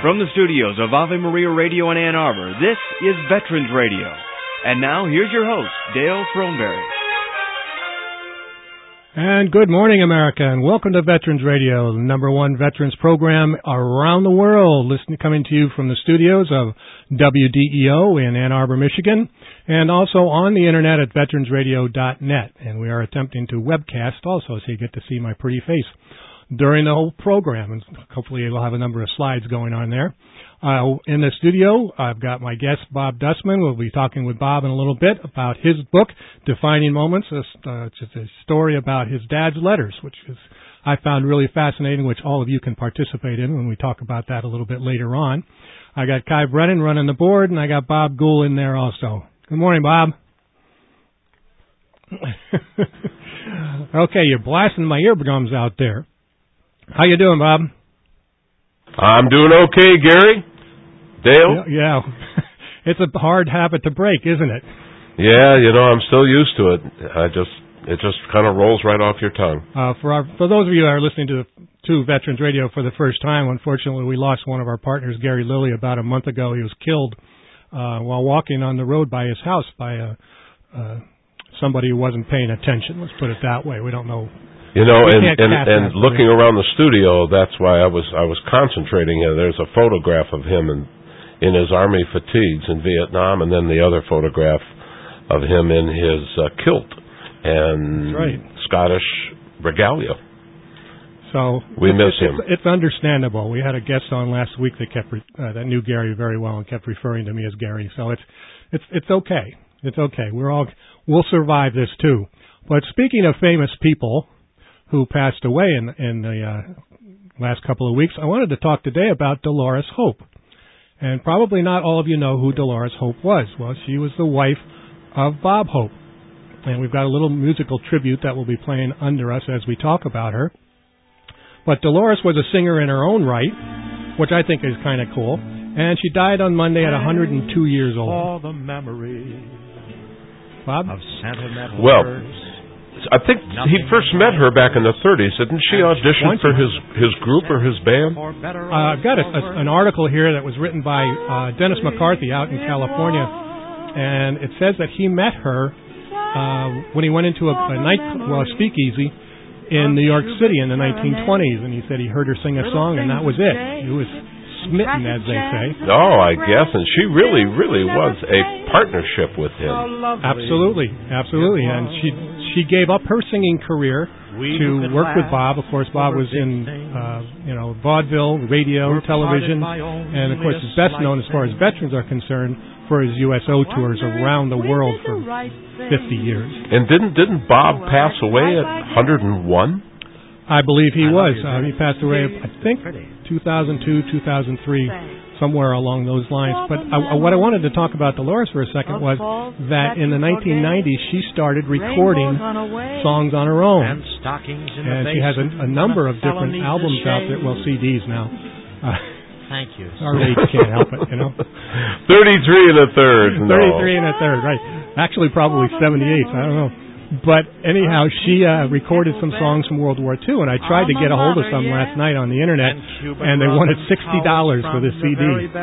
From the studios of Ave Maria Radio in Ann Arbor, this is Veterans Radio. And now, here's your host, Dale Throneberry. And good morning, America, and welcome to Veterans Radio, the number one veterans program around the world, coming to you from the studios of WDEO in Ann Arbor, Michigan, and also on the internet at veteransradio.net. And we are attempting to webcast also, so you get to see my pretty face during the whole program, and hopefully we'll have a number of slides going on there. In the studio, I've got my guest, Bob Dustman. We'll be talking with Bob in a little bit about his book, Defining Moments, just a story about his dad's letters, which I found really fascinating, which all of you can participate in when we talk about that a little bit later on. I got Kai Brennan running the board, and I got Bob Gould in there also. Good morning, Bob. Okay, you're blasting my eardrums out there. How you doing, Bob? I'm doing okay, Gary. Dale? Yeah. It's a hard habit to break, isn't it? Yeah, I'm still used to it. It just kind of rolls right off your tongue. For those of you that are listening to Veterans Radio for the first time, unfortunately, we lost one of our partners, Gary Lilly, about a month ago. He was killed while walking on the road by his house by somebody who wasn't paying attention. Let's put it that way. We don't know. And looking around the studio, that's why I was concentrating. There's a photograph of him in his army fatigues in Vietnam, and then the other photograph of him in his kilt and Scottish regalia. So we miss him. It's understandable. We had a guest on last week that knew Gary very well and kept referring to me as Gary. So it's okay. It's okay. We'll survive this too. But speaking of famous people who passed away in the last couple of weeks, I wanted to talk today about Dolores Hope. And probably not all of you know who Dolores Hope was. Well, she was the wife of Bob Hope. And we've got a little musical tribute that we'll be playing under us as we talk about her. But Dolores was a singer in her own right, which I think is kind of cool. And she died on Monday at 102 years old. All the memories Bob? Of sentimental well, words. I think he first met her back in the 30s. Didn't she audition for his group or his band? I've got an article here that was written by Dennis McCarthy out in California, and it says that he met her when he went into a speakeasy in New York City in the 1920s, and he said he heard her sing a song, and that was it. He was smitten, as they say. Oh, I guess, and she really, really was a partnership with him. Absolutely, and she gave up her singing career to work with Bob. Of course, Bob was in vaudeville, radio, television, and of course is best known as far as veterans are concerned for his USO tours around the world for 50 years. And didn't Bob pass away at 101? I believe he was. He passed away, I think, 2002, 2003, somewhere along those lines. But what I wanted to talk about Dolores for a second was that in the 1990s, she started recording songs on her own. And she has a number of different albums out there, well, CDs now. Thank you. Our age can't help it, 33 and a third. 33 and a third, right. Actually, probably 78, I don't know. But anyhow, she recorded some songs from World War II, and I tried to get a hold of some last night on the internet, and they wanted $60 for the CD.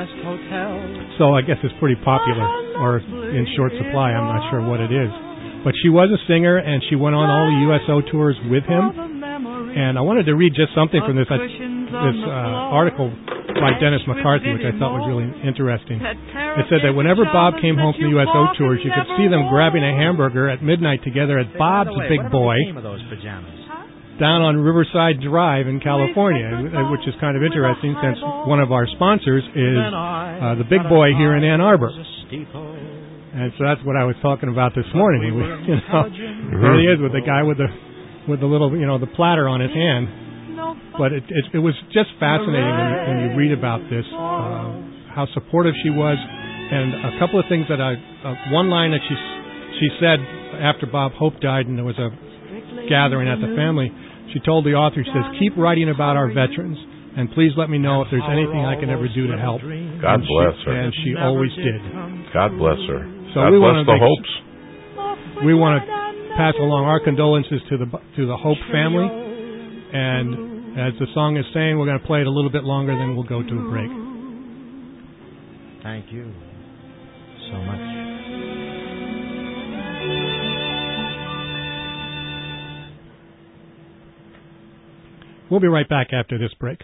So I guess it's pretty popular, or in short supply. I'm not sure what it is. But she was a singer, and she went on all the USO tours with him. And I wanted to read just something from this article by Dennis McCarthy, which I thought was really interesting. It said that whenever Bob came home from the USO tours, you could see them grabbing a hamburger at midnight together at Bob's Big Boy down on Riverside Drive in California, which is kind of interesting since one of our sponsors is the Big Boy here in Ann Arbor. And so that's what I was talking about this morning. There he is with the guy with the little, the platter on his hand. But it was just fascinating when you read about this, how supportive she was, and a couple of things that one line that she said after Bob Hope died, and there was a gathering at the family. She told the author, she says, "Keep writing about our veterans, and please let me know if there's anything I can ever do to help." God bless her. And she always did. God bless her. So God bless the Hopes. We want to pass along our condolences to the Hope family, and as the song is saying, we're going to play it a little bit longer, then we'll go to a break. Thank you so much. We'll be right back after this break.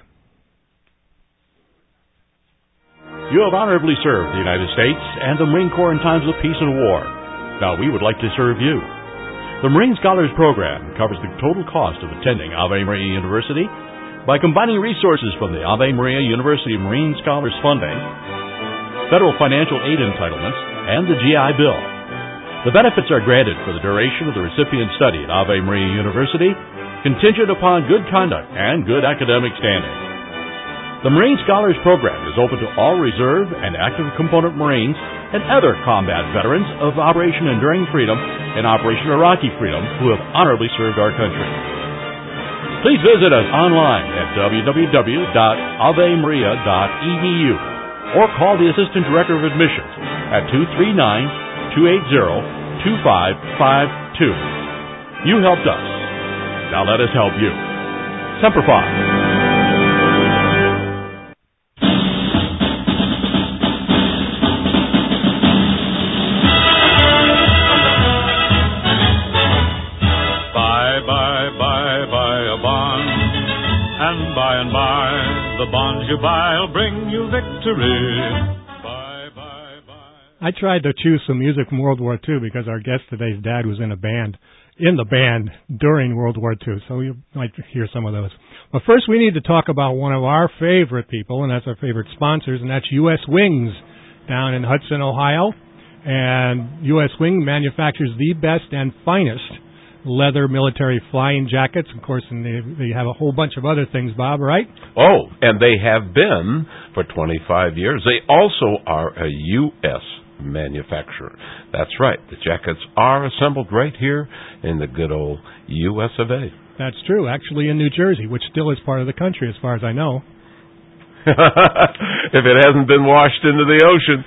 You have honorably served the United States and the Marine Corps in times of peace and war. Now we would like to serve you. The Marine Scholars Program covers the total cost of attending Ave Maria University by combining resources from the Ave Maria University Marine Scholars Funding, federal financial aid entitlements, and the GI Bill. The benefits are granted for the duration of the recipient's study at Ave Maria University, contingent upon good conduct and good academic standing. The Marine Scholars Program is open to all reserve and active component Marines and other combat veterans of Operation Enduring Freedom and Operation Iraqi Freedom who have honorably served our country. Please visit us online at www.avemaria.edu or call the Assistant Director of Admissions at 239-280-2552. You helped us. Now let us help you. Semper Fi. And by the bonds you buy will bring you victory. Bye. I tried to choose some music from World War II because our guest today's dad was in the band during World War II, so you might hear some of those. But first we need to talk about one of our favorite people, and that's our favorite sponsors, and that's U.S. Wings down in Hudson, Ohio. And U.S. Wing manufactures the best and finest leather military flying jackets, of course, and they have a whole bunch of other things, Bob, right? Oh, and they have been for 25 years. They also are a U.S. manufacturer. That's right. The jackets are assembled right here in the good old U.S. of A. That's true. Actually in New Jersey, which still is part of the country as far as I know. If it hasn't been washed into the ocean.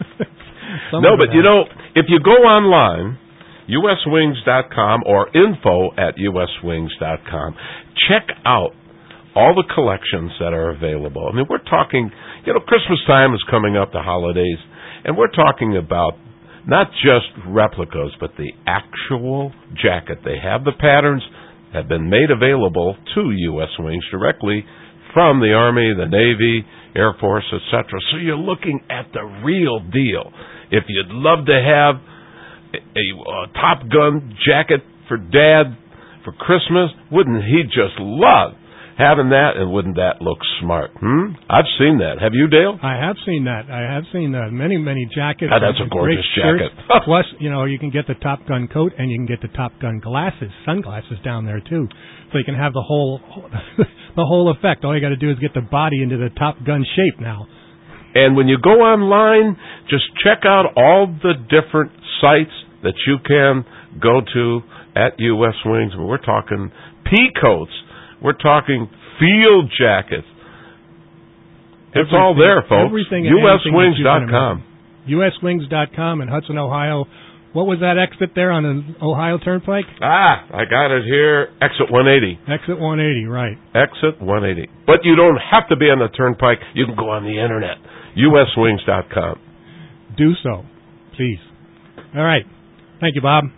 No, but you know, if you go online, uswings.com or info@uswings.com. Check out all the collections that are available. I mean, we're talking, Christmas time is coming up, the holidays, and we're talking about not just replicas, but the actual jacket. They have the patterns, have been made available to U.S. Wings directly from the Army, the Navy, Air Force, etc. So you're looking at the real deal. If you'd love to have a Top Gun jacket for Dad for Christmas, wouldn't he just love having that, and wouldn't that look smart? I've seen that. Have you, Dale? I have seen that. Many jackets. That's a gorgeous jacket. Plus, you can get the Top Gun coat, and you can get the Top Gun sunglasses down there, too. So you can have the whole effect. All you got to do is get the body into the Top Gun shape now. And when you go online, just check out all the different sites that you can go to at U.S. Wings. We're talking pea coats. We're talking field jackets. It's all there, folks. USWings.com. USWings.com in Hudson, Ohio. What was that exit there on the Ohio Turnpike? I got it here. Exit 180. Exit 180, right. Exit 180. But you don't have to be on the Turnpike. You can go on the Internet. USWings.com. Do so, please. All right. Thank you, Bob.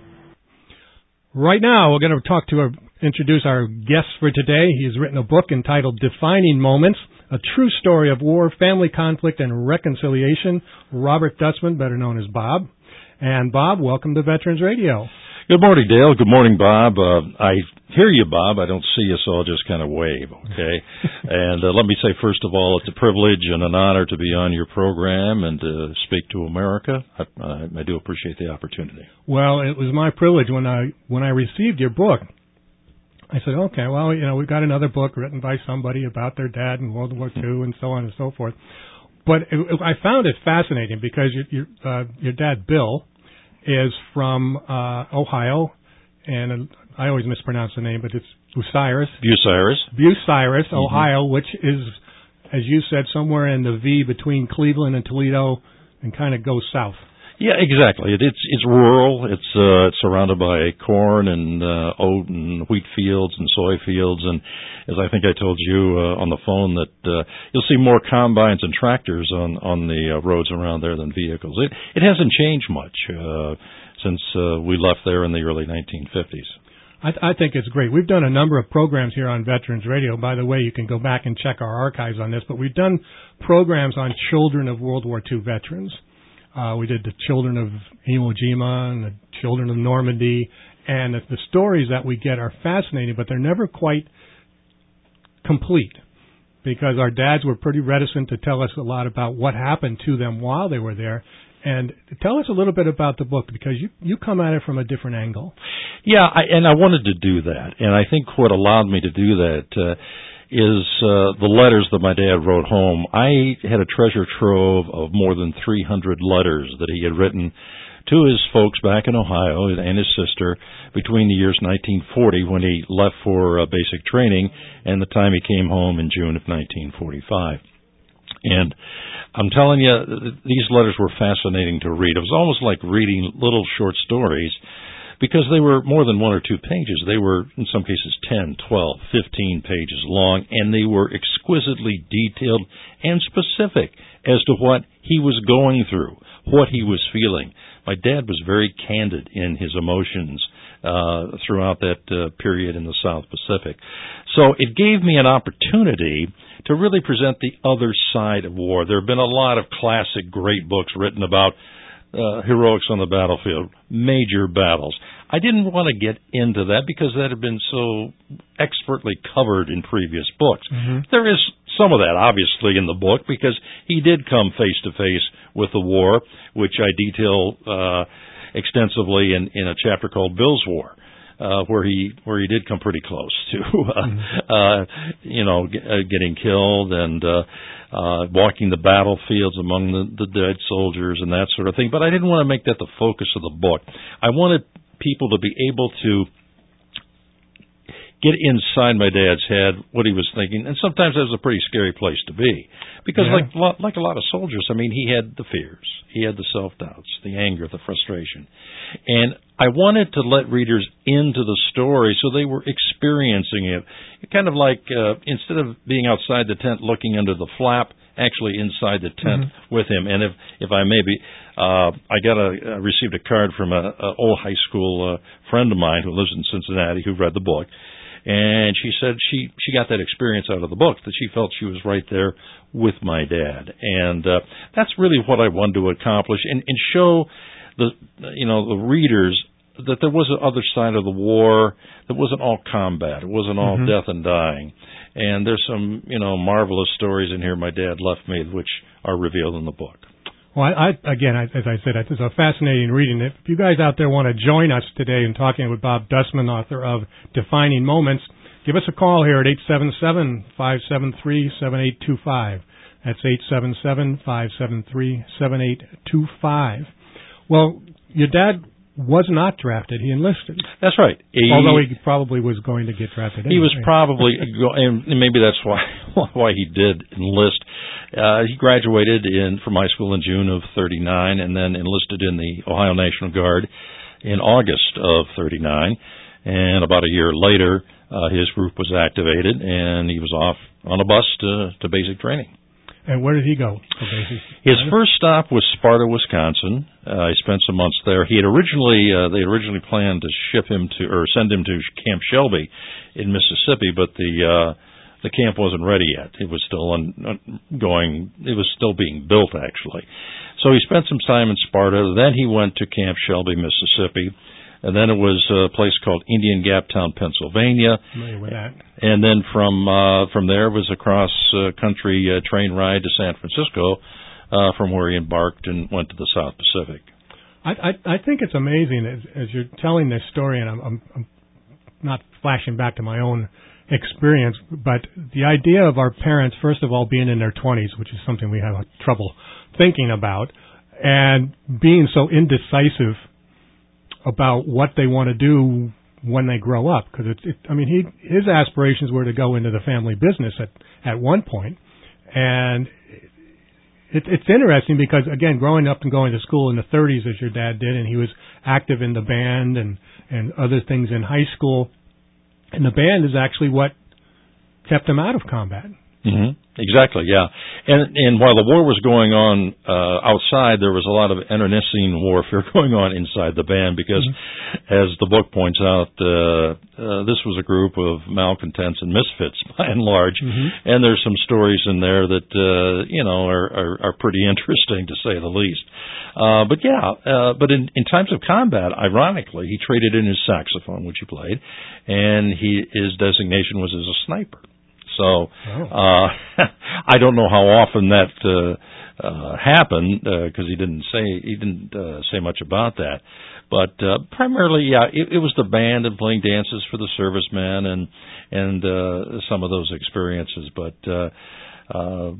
Right now, we're going to introduce our guest for today. He's written a book entitled Defining Moments, A True Story of War, Family Conflict, and Reconciliation. Robert Dustman, better known as Bob. And Bob, welcome to Veterans Radio. Good morning, Dale. Good morning, Bob. I hear you, Bob. I don't see you, so I'll just kind of wave, okay? And let me say, first of all, it's a privilege and an honor to be on your program and to speak to America. I do appreciate the opportunity. Well, it was my privilege when I received your book. I said, okay, well, we've got another book written by somebody about their dad in World War II and so on and so forth. But I found it fascinating because your dad, Bill, is from Ohio, and I always mispronounce the name, but it's Bucyrus, Ohio, which is, as you said, somewhere in the V between Cleveland and Toledo and kind of goes south. Yeah, exactly. It's rural. It's surrounded by corn and oat and wheat fields and soy fields, and as I think I told you on the phone that you'll see more combines and tractors on the roads around there than vehicles. It hasn't changed much since we left there in the early 1950s. I think it's great. We've done a number of programs here on Veterans Radio. By the way, you can go back and check our archives on this, but we've done programs on children of World War II veterans. We did the children of Iwo Jima and the children of Normandy, and the stories that we get are fascinating, but they're never quite complete because our dads were pretty reticent to tell us a lot about what happened to them while they were there. And tell us a little bit about the book, because you come at it from a different angle. Yeah, I wanted to do that, and I think what allowed me to do that is the letters that my dad wrote home. I had a treasure trove of more than 300 letters that he had written to his folks back in Ohio and his sister between the years 1940, when he left for basic training, and the time he came home in June of 1945. And I'm telling you, these letters were fascinating to read. It was almost like reading little short stories, because they were more than 1 or 2 pages. They were, in some cases, 10, 12, 15 pages long, and they were exquisitely detailed and specific as to what he was going through, what he was feeling. My dad was very candid in his emotions throughout that period in the South Pacific. So it gave me an opportunity to really present the other side of war. There have been a lot of classic, great books written about heroics on the battlefield, major battles. I didn't want to get into that because that had been so expertly covered in previous books. Mm-hmm. There is some of that, obviously, in the book, because he did come face-to-face with the war, which I detail extensively in a chapter called Bill's War. Where he did come pretty close to, getting killed and walking the battlefields among the dead soldiers and that sort of thing. But I didn't want to make that the focus of the book. I wanted people to be able to get inside my dad's head, what he was thinking, and sometimes that was a pretty scary place to be, because like a lot of soldiers, I mean, he had the fears, he had the self-doubts, the anger, the frustration, and I wanted to let readers into the story so they were experiencing it, kind of like instead of being outside the tent looking under the flap, actually inside the tent with him. And if I may be, I received a card from an old high school friend of mine who lives in Cincinnati who read the book. And she said she got that experience out of the book, that she felt she was right there with my dad. And that's really what I wanted to accomplish, and show the readers that there was an other side of the war. That wasn't all combat. It wasn't all death and dying. And there's some marvelous stories in here my dad left me, which are revealed in the book. Well, as I said, it's a fascinating reading. If you guys out there want to join us today in talking with Bob Dustman, author of Defining Moments, give us a call here at 877-573-7825. That's 877-573-7825. Well, your dad was not drafted. He enlisted. That's right. Although he probably was going to get drafted anyway. He was probably, and maybe that's why he did enlist. He graduated from high school in June of 1939 and then enlisted in the Ohio National Guard in August of 1939. And about a year later, his group was activated, and he was off on a bus to basic training. And where did he go? His first stop was Sparta, Wisconsin. He spent some months there. They originally planned to send him to Camp Shelby in Mississippi, but the camp wasn't ready yet. It was still ongoing. It was still being built, actually. So he spent some time in Sparta. Then he went to Camp Shelby, Mississippi. And then it was a place called Indian Gaptown, Pennsylvania. Familiar with that. And then from there was a cross-country train ride to San Francisco, from where he embarked and went to the South Pacific. I think it's amazing as you're telling this story, and I'm not flashing back to my own experience, but the idea of our parents, first of all, being in their 20s, which is something we have trouble thinking about, and being so indecisive about what they want to do when they grow up, because his aspirations were to go into the family business at one point, and It's interesting because, again, growing up and going to school in the 30s as your dad did, and he was active in the band and other things in high school, and the band is actually what kept him out of combat. Mm-hmm. Exactly, yeah. And while the war was going on outside, there was a lot of internecine warfare going on inside the band because, as the book points out, this was a group of malcontents and misfits by and large, and there's some stories in there that are pretty interesting to say the least. But in times of combat, ironically, he traded in his saxophone, which he played, and his designation was as a sniper. So I don't know how often that happened because he didn't say much about that. But primarily, it was the band and playing dances for the servicemen and some of those experiences. But Dale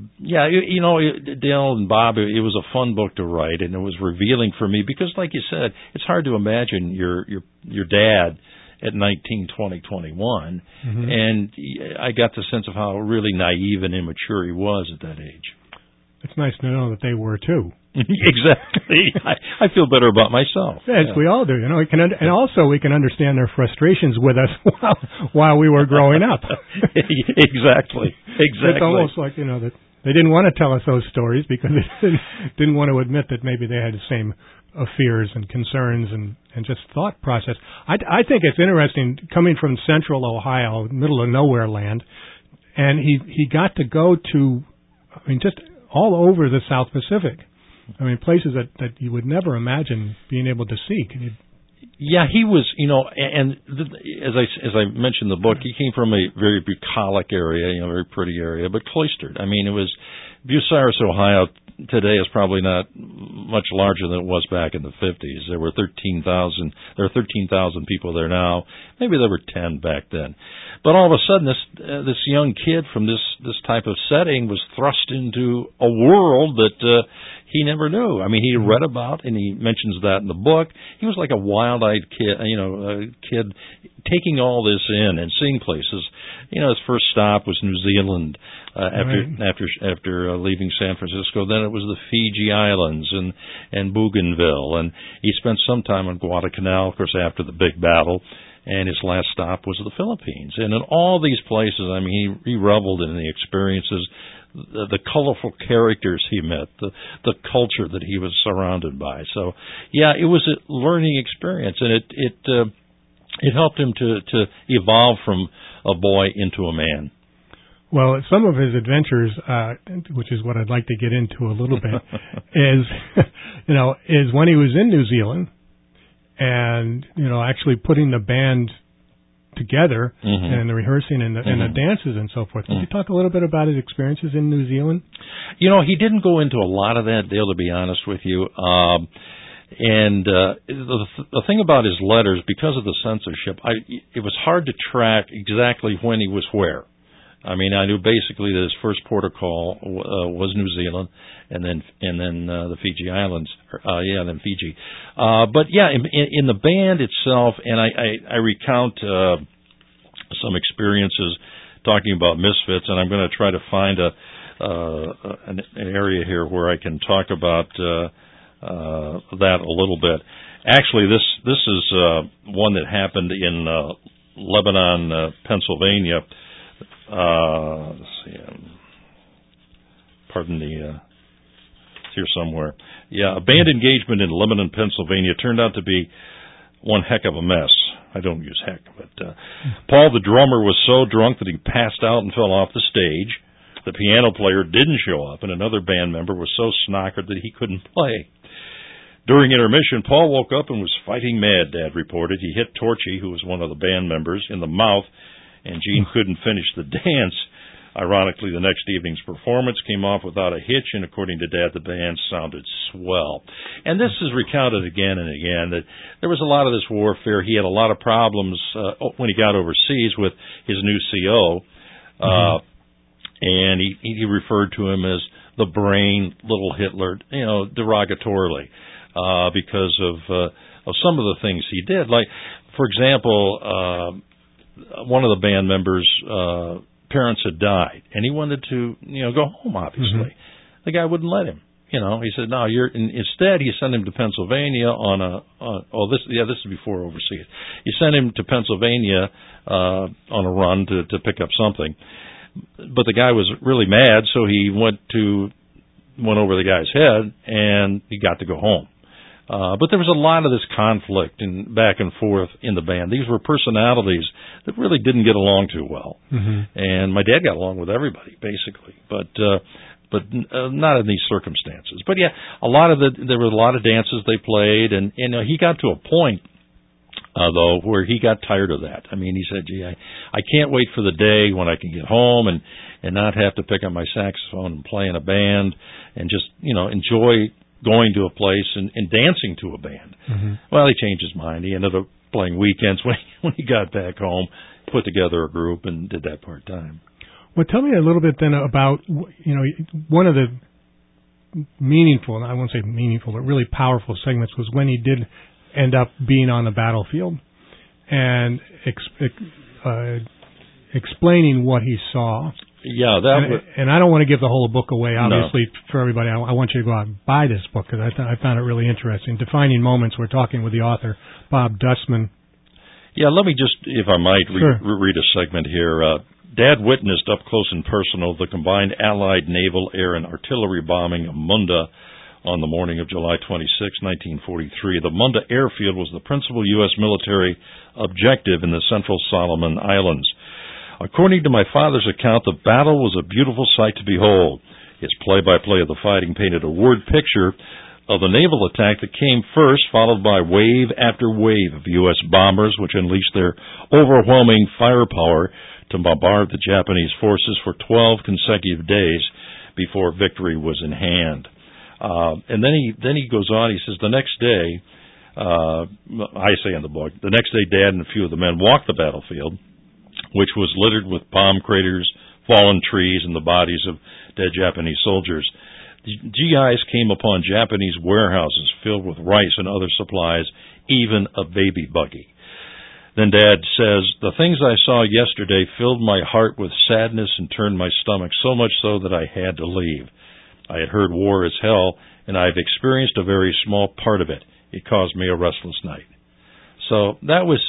and Bob, it was a fun book to write, and it was revealing for me because, like you said, it's hard to imagine your dad at 19, 20, 21, and I got the sense of how really naive and immature he was at that age. It's nice to know that they were too. Exactly. I feel better about myself. Yes, we all do. And also we can understand their frustrations with us while we were growing up. Exactly. It's almost like that they didn't want to tell us those stories because they didn't want to admit that maybe they had the same fears and concerns and just thought process. I think it's interesting coming from central Ohio, middle of nowhere land, and he got to go to, just all over the South Pacific. Places that you would never imagine being able to see. Yeah, he was, as I mentioned in the book, he came from a very bucolic area, very pretty area, but cloistered. It was Bucyrus, Ohio. Today is probably not much larger than it was back in the 50s. There were 13,000. There are 13,000 people there now. Maybe there were 10 back then. But all of a sudden, this young kid from this type of setting was thrust into a world that he never knew. He read about, and he mentions that in the book. He was like a wild-eyed kid, a kid taking all this in and seeing places. His first stop was New Zealand after leaving San Francisco. Then it was the Fiji Islands and Bougainville, and he spent some time on Guadalcanal, of course, after the big battle. And his last stop was the Philippines. And in all these places, he reveled in the experiences, the colorful characters he met, the culture that he was surrounded by. So, yeah, it was a learning experience, and it helped him to evolve from a boy into a man. Well, some of his adventures, which is what I'd like to get into a little bit, is when he was in New Zealand. And, actually putting the band together and the rehearsing and the dances and so forth. Could you talk a little bit about his experiences in New Zealand? He didn't go into a lot of that, Dale, to be honest with you. The thing about his letters, because of the censorship, it was hard to track exactly when he was where. I knew basically that his first port of call was New Zealand, and then the Fiji Islands. Then Fiji. In the band itself, and I recount some experiences talking about misfits, and I'm going to try to find an area here where I can talk about that a little bit. Actually, this is one that happened in Lebanon, Pennsylvania. Let's see. Pardon the. It's here somewhere. Yeah, a band engagement in Lebanon, Pennsylvania turned out to be one heck of a mess. I don't use heck, but Paul, the drummer, was so drunk that he passed out and fell off the stage. The piano player didn't show up, and another band member was so snockered that he couldn't play. During intermission, Paul woke up and was fighting mad, Dad reported. He hit Torchy, who was one of the band members, in the mouth, and Gene couldn't finish the dance. Ironically, the next evening's performance came off without a hitch, and according to Dad, the band sounded swell. And this is recounted again and again, that there was a lot of this warfare. He had a lot of problems when he got overseas with his new CO, and he referred to him as the brain, little Hitler, derogatorily, because of some of the things he did. Like, for example, one of the band members' parents had died, and he wanted to, go home, obviously. The guy wouldn't let him. You know, he said, no, instead he sent him to Pennsylvania this is before overseas. He sent him to Pennsylvania on a run to pick up something. But the guy was really mad, so he went over the guy's head, and he got to go home. But there was a lot of this conflict and back and forth in the band. These were personalities that really didn't get along too well. Mm-hmm. And my dad got along with everybody, basically. But not in these circumstances. But yeah, there were a lot of dances they played, and he got to a point, though, where he got tired of that. I mean, he said, gee, I can't wait for the day when I can get home and not have to pick up my saxophone and play in a band and just, enjoy going to a place and dancing to a band. Mm-hmm. Well, he changed his mind. He ended up playing weekends when he got back home, put together a group, and did that part-time. Well, tell me a little bit then about, one of the meaningful, I won't say meaningful, but really powerful segments was when he did end up being on the battlefield and explaining what he saw. Yeah, and I don't want to give the whole book away, obviously, for everybody. I want you to go out and buy this book because I found it really interesting. Defining Moments, we're talking with the author, Bob Dustman. Yeah, let me just, if I might, read a segment here. Dad witnessed up close and personal the combined Allied naval, air, and artillery bombing of Munda on the morning of July 26, 1943. The Munda airfield was the principal U.S. military objective in the Central Solomon Islands. According to my father's account, the battle was a beautiful sight to behold. His play-by-play of the fighting painted a word picture of the naval attack that came first, followed by wave after wave of U.S. bombers, which unleashed their overwhelming firepower to bombard the Japanese forces for 12 consecutive days before victory was in hand. And then he goes on, he says, the next day, I say in the book, the next day Dad and a few of the men walked the battlefield, which was littered with bomb craters, fallen trees, and the bodies of dead Japanese soldiers. The GIs came upon Japanese warehouses filled with rice and other supplies, even a baby buggy. Then Dad says, the things I saw yesterday filled my heart with sadness and turned my stomach, so much so that I had to leave. I had heard war is hell, and I've experienced a very small part of it. It caused me a restless night. So there's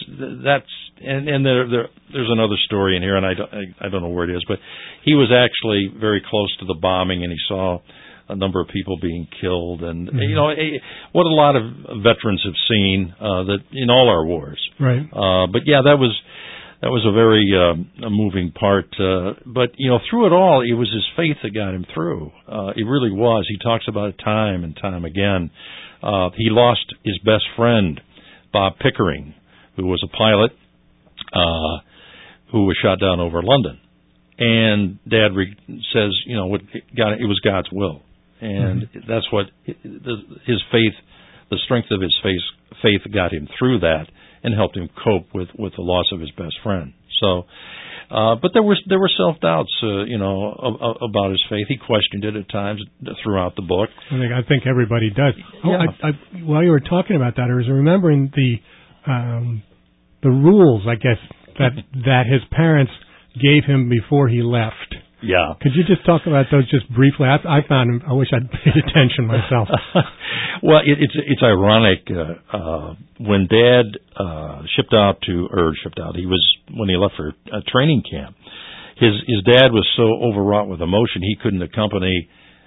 another story in here, and I don't know where it is, but he was actually very close to the bombing, and he saw a number of people being killed, and what a lot of veterans have seen that in all our wars. Right. But yeah, that was a very moving part. But through it all, it was his faith that got him through. It really was. He talks about it time and time again. He lost his best friend, Bob Pickering, who was a pilot who was shot down over London. And Dad says, it was God's will. And that's what his faith, the strength of his faith got him through that and helped him cope with the loss of his best friend. So, but there were self-doubts, about his faith. He questioned it at times throughout the book. I think everybody does. Yeah. While you were talking about that, I was remembering the rules, I guess, that his parents gave him before he left. Yeah. Could you just talk about those just briefly? I found them. I wish I'd paid attention myself. Well, it's ironic. When Dad shipped out, when he left for a training camp, his dad was so overwrought with emotion he couldn't accompany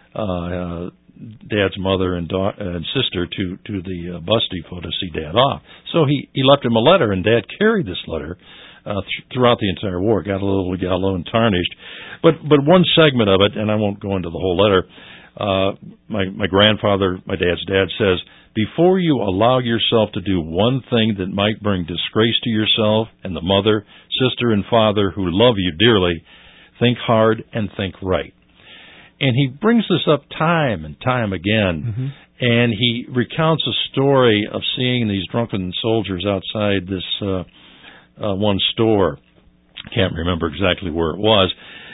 Dad's mother and sister to the bus depot to see Dad off. So he left him a letter, and Dad carried this letter throughout the entire war. Got a little yellow and tarnished. But one segment of it, and I won't go into the whole letter, my grandfather, my dad's dad, says, before you allow yourself to do one thing that might bring disgrace to yourself and the mother, sister, and father who love you dearly, think hard and think right. And he brings this up time and time again, and he recounts a story of seeing these drunken soldiers outside this one store. Can't remember exactly where it was,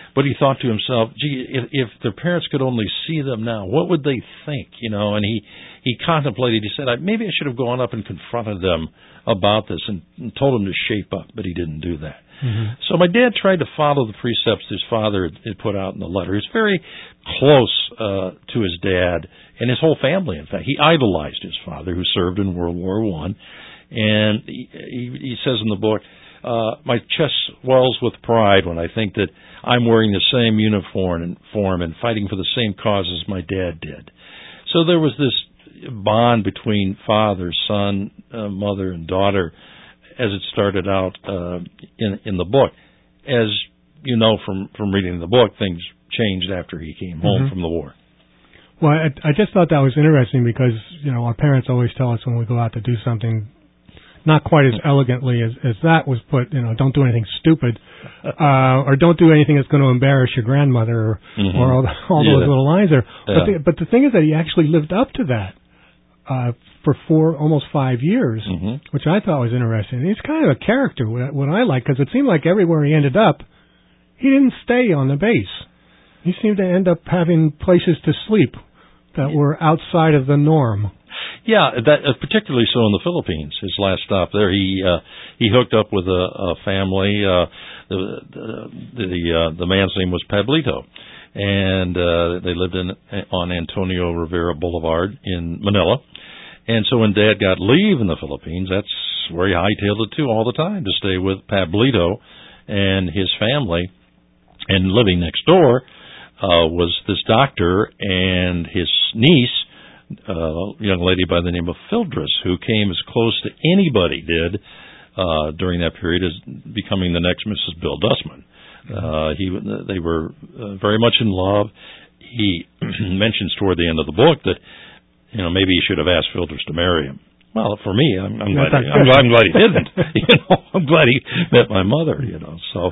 But he thought to himself, gee, if their parents could only see them now, what would they think? And he contemplated, he said, maybe I should have gone up and confronted them about this and told them to shape up, but he didn't do that. Mm-hmm. So my dad tried to follow the precepts his father had put out in the letter. He was very close to his dad and his whole family, in fact. He idolized his father, who served in World War I. And he says in the book, my chest swells with pride when I think that I'm wearing the same uniform and fighting for the same cause as my dad did. So there was this bond between father, son, mother, and daughter as it started out in the book. As you know from reading the book, things changed after he came home mm-hmm. from the war. Well, I just thought that was interesting because, our parents always tell us when we go out to do something, not quite as elegantly as that was put, don't do anything stupid, or don't do anything that's going to embarrass your grandmother, mm-hmm. or all those little lines there. Yeah. But the thing is that he actually lived up to that for almost 5 years, mm-hmm. which I thought was interesting. He's kind of a character, what I like, because it seemed like everywhere he ended up, he didn't stay on the base. He seemed to end up having places to sleep that were outside of the norm. Yeah, that particularly so in the Philippines. His last stop there, he hooked up with a family. The man's name was Pablito, and they lived on Antonio Rivera Boulevard in Manila. And so when Dad got leave in the Philippines, that's where he hightailed it to all the time, to stay with Pablito and his family. And living next door was this doctor and his niece, a young lady by the name of Phildris, who came as close to anybody did during that period as becoming the next Mrs. Bill Dustman. They were very much in love. He mentions toward the end of the book that maybe he should have asked Phildris to marry him. Well, for me, I'm glad he didn't. I'm glad he met my mother. So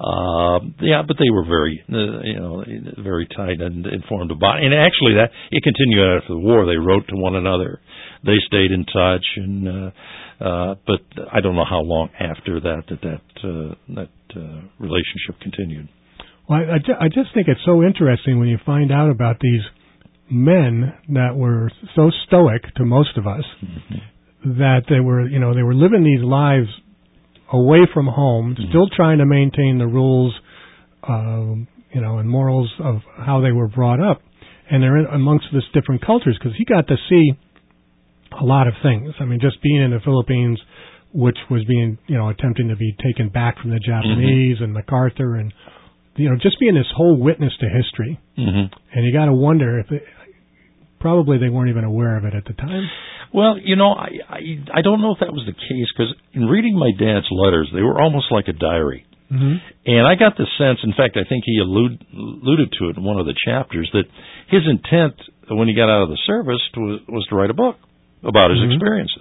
but they were very, very tight and informed about it. And actually, that it continued after the war. They wrote to one another. They stayed in touch, and but I don't know how long after that relationship continued. Well, I just think it's so interesting when you find out about these men that were so stoic to most of us, mm-hmm. that they were living these lives away from home, mm-hmm. still trying to maintain the rules, and morals of how they were brought up, and they're amongst this different cultures, because he got to see a lot of things. I mean, just being in the Philippines, which was being, attempting to be taken back from the Japanese, mm-hmm. and MacArthur, and just being this whole witness to history. Mm-hmm. And you got to wonder if probably they weren't even aware of it at the time. Well, I don't know if that was the case, because in reading my dad's letters, they were almost like a diary. Mm-hmm. And I got the sense, in fact, I think he alluded to it in one of the chapters, that his intent when he got out of the service was to write a book about his mm-hmm. experiences.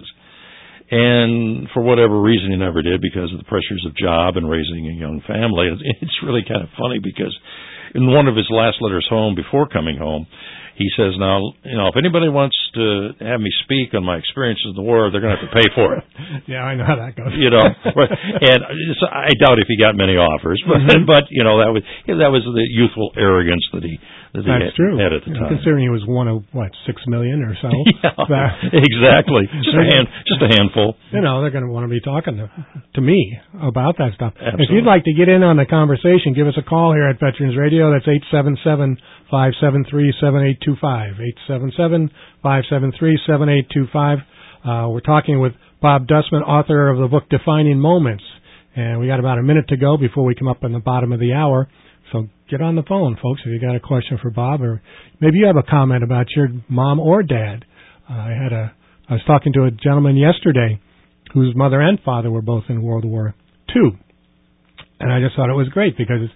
And for whatever reason, he never did, because of the pressures of job and raising a young family. It's really kind of funny, because in one of his last letters home, before coming home, he says, now, if anybody wants to have me speak on my experiences in the war, they're going to have to pay for it. Yeah, I know how that goes. And I doubt if he got many offers, but mm-hmm. but that was the youthful arrogance that he had at the time. Considering he was one of 6 million or so. Yeah, exactly. Just a handful. They're going to want to be talking to me about that stuff. Absolutely. If you'd like to get in on the conversation, give us a call here at Veterans Radio. That's 877-573-7825. 877-573-7825. We're talking with Bob Dustman, author of the book Defining Moments. And we got about a minute to go before we come up on the bottom of the hour. So get on the phone, folks, if you got a question for Bob, or maybe you have a comment about your mom or dad. I was talking to a gentleman yesterday whose mother and father were both in World War II. And I just thought it was great, because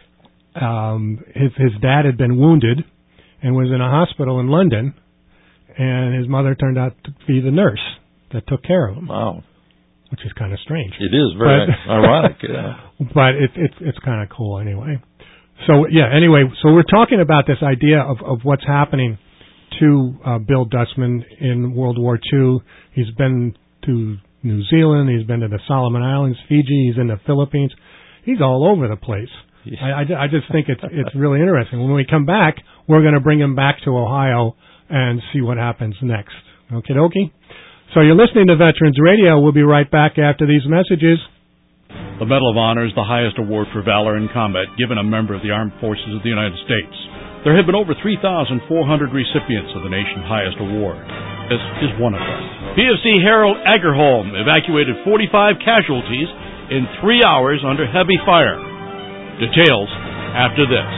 his dad had been wounded and was in a hospital in London, and his mother turned out to be the nurse that took care of him. Wow. Which is kind of strange. It is very ironic, yeah. But it's kind of cool anyway. So, so we're talking about this idea of what's happening to Bill Dustman in World War II. He's been to New Zealand, he's been to the Solomon Islands, Fiji, he's in the Philippines. He's all over the place. I just think it's really interesting. When we come back, we're going to bring him back to Ohio and see what happens next. Okie dokie? So you're listening to Veterans Radio. We'll be right back after these messages. The Medal of Honor is the highest award for valor in combat given a member of the Armed Forces of the United States. There have been over 3,400 recipients of the nation's highest award. This is one of them. PFC Harold Agerholm evacuated 45 casualties in 3 hours under heavy fire. Details after this.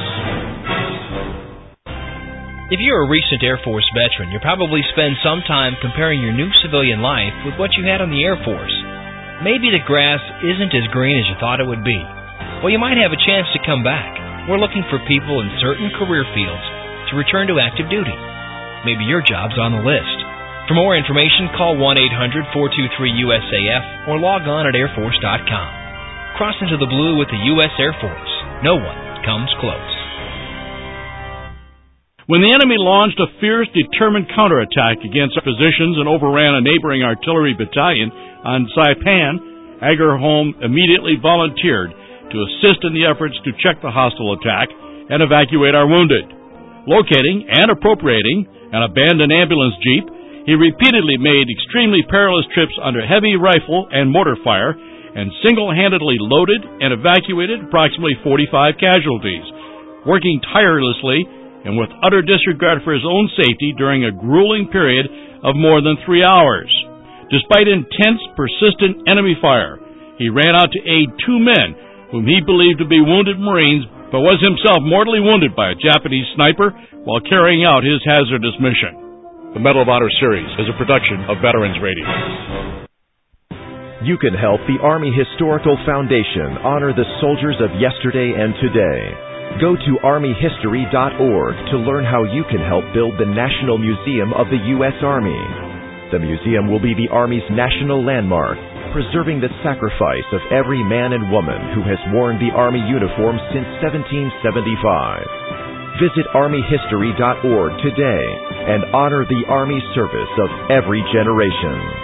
If you're a recent Air Force veteran, you'll probably spend some time comparing your new civilian life with what you had on the Air Force. Maybe the grass isn't as green as you thought it would be. Well, you might have a chance to come back. We're looking for people in certain career fields to return to active duty. Maybe your job's on the list. For more information, call 1-800-423-USAF or log on at airforce.com. Cross into the blue with the U.S. Air Force. No one comes close. When the enemy launched a fierce, determined counterattack against our positions and overran a neighboring artillery battalion on Saipan, Agerholm immediately volunteered to assist in the efforts to check the hostile attack and evacuate our wounded. Locating and appropriating an abandoned ambulance jeep, he repeatedly made extremely perilous trips under heavy rifle and mortar fire and single-handedly loaded and evacuated approximately 45 casualties, working tirelessly and with utter disregard for his own safety during a grueling period of more than 3 hours. Despite intense, persistent enemy fire, he ran out to aid 2 men whom he believed to be wounded Marines, but was himself mortally wounded by a Japanese sniper while carrying out his hazardous mission. The Medal of Honor series is a production of Veterans Radio. You can help the Army Historical Foundation honor the soldiers of yesterday and today. Go to armyhistory.org to learn how you can help build the National Museum of the U.S. Army. The museum will be the Army's national landmark, preserving the sacrifice of every man and woman who has worn the Army uniform since 1775. Visit armyhistory.org today and honor the Army service of every generation.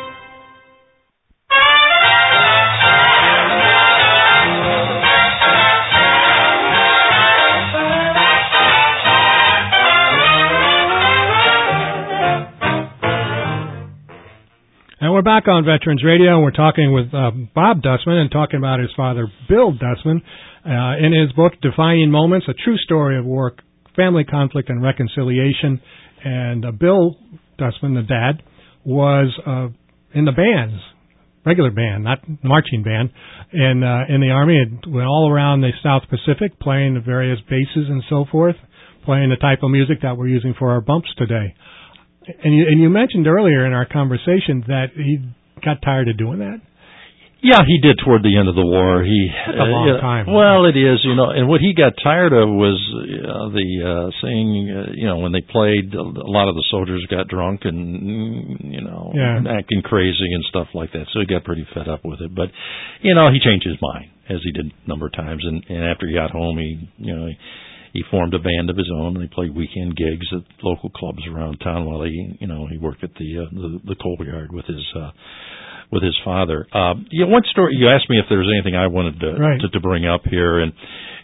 And we're back on Veterans Radio, and we're talking with Bob Dustman and talking about his father, Bill Dustman, in his book, Defining Moments, A True Story of War, Family Conflict, and Reconciliation. And Bill Dustman, the dad, was in the bands, regular band, not marching band, in the Army. It went all around the South Pacific, playing the various bases and so forth, playing the type of music that we're using for our bumps today. And you mentioned earlier in our conversation that he got tired of doing that. Yeah, he did toward the end of the war. That's a long time. Well, it is, and what he got tired of was the saying, when they played, a lot of the soldiers got drunk and, acting crazy and stuff like that. So he got pretty fed up with it. But, he changed his mind, as he did a number of times. And after he got home, he formed a band of his own, and they played weekend gigs at local clubs around town while he worked at the coal yard with his father. One story, you asked me if there was anything I wanted to bring up here, and